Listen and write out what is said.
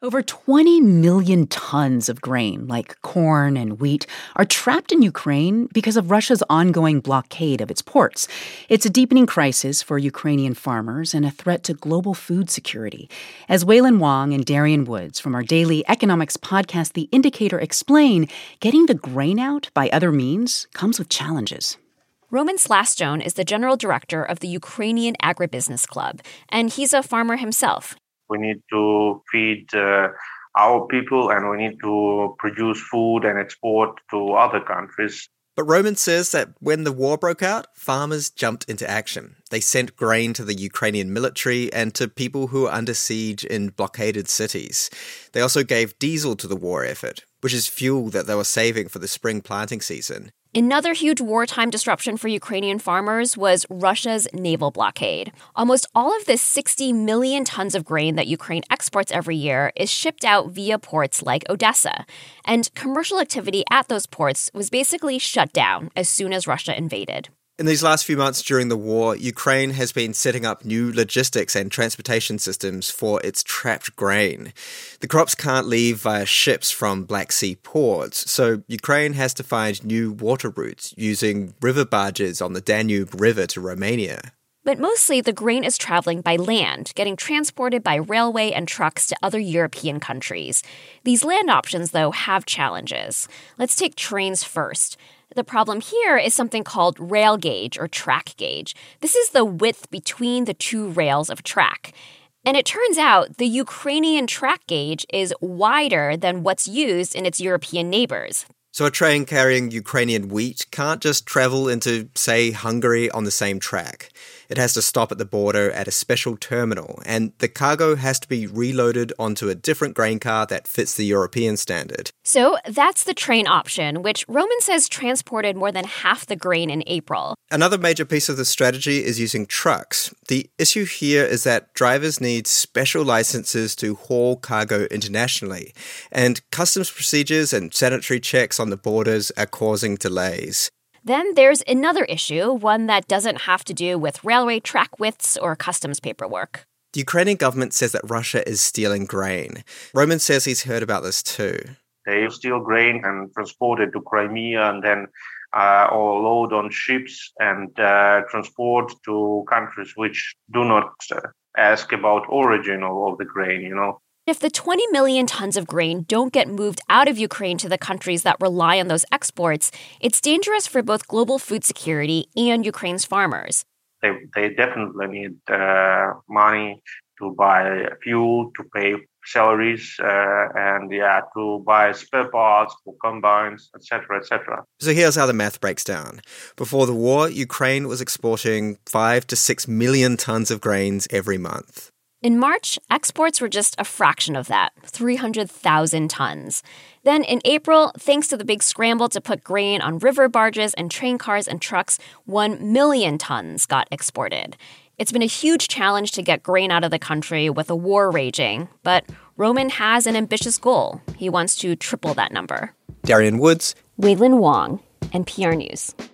Over 20 million tons of grain, like corn and wheat, are trapped in Ukraine because of Russia's ongoing blockade of its ports. It's a deepening crisis for Ukrainian farmers and a threat to global food security. As Wailin Wong and Darian Woods from our daily economics podcast, The Indicator, explain, getting the grain out by other means comes with challenges. Roman Slastone is the general director of the Ukrainian Agribusiness Club, and he's a farmer himself. We need to feed our people, and we need to produce food and export to other countries. But Roman says that when the war broke out, farmers jumped into action. They sent grain to the Ukrainian military and to people who were under siege in blockaded cities. They also gave diesel to the war effort, which is fuel that they were saving for the spring planting season. Another huge wartime disruption for Ukrainian farmers was Russia's naval blockade. Almost all of the 60 million tons of grain that Ukraine exports every year is shipped out via ports like Odessa. And commercial activity at those ports was basically shut down as soon as Russia invaded. In these last few months during the war, Ukraine has been setting up new logistics and transportation systems for its trapped grain. The crops can't leave via ships from Black Sea ports, so Ukraine has to find new water routes using river barges on the Danube River to Romania. But mostly the grain is traveling by land, getting transported by railway and trucks to other European countries. These land options, though, have challenges. Let's take trains first. The problem here is something called rail gauge or track gauge. This is the width between the two rails of track. And it turns out the Ukrainian track gauge is wider than what's used in its European neighbors. So a train carrying Ukrainian wheat can't just travel into, say, Hungary on the same track. It has to stop at the border at a special terminal, and the cargo has to be reloaded onto a different grain car that fits the European standard. So that's the train option, which Roman says transported more than half the grain in April. Another major piece of the strategy is using trucks. The issue here is that drivers need special licenses to haul cargo internationally, and customs procedures and sanitary checks on the borders are causing delays. Then there's another issue, one that doesn't have to do with railway track widths or customs paperwork. The Ukrainian government says that Russia is stealing grain. Roman says he's heard about this too. They steal grain and transport it to Crimea and then or load on ships and transport to countries which do not ask about origin of the grain, If the 20 million tons of grain don't get moved out of Ukraine to the countries that rely on those exports, it's dangerous for both global food security and Ukraine's farmers. They definitely need money to buy fuel, to pay salaries, and to buy spare parts for combines, etc., etc. So here's how the math breaks down. Before the war, Ukraine was exporting 5 to 6 million tons of grains every month. In March, exports were just a fraction of that, 300,000 tons. Then in April, thanks to the big scramble to put grain on river barges and train cars and trucks, 1 million tons got exported. It's been a huge challenge to get grain out of the country with a war raging, but Roman has an ambitious goal. He wants to triple that number. Darian Woods, Wailin Wong, NPR News.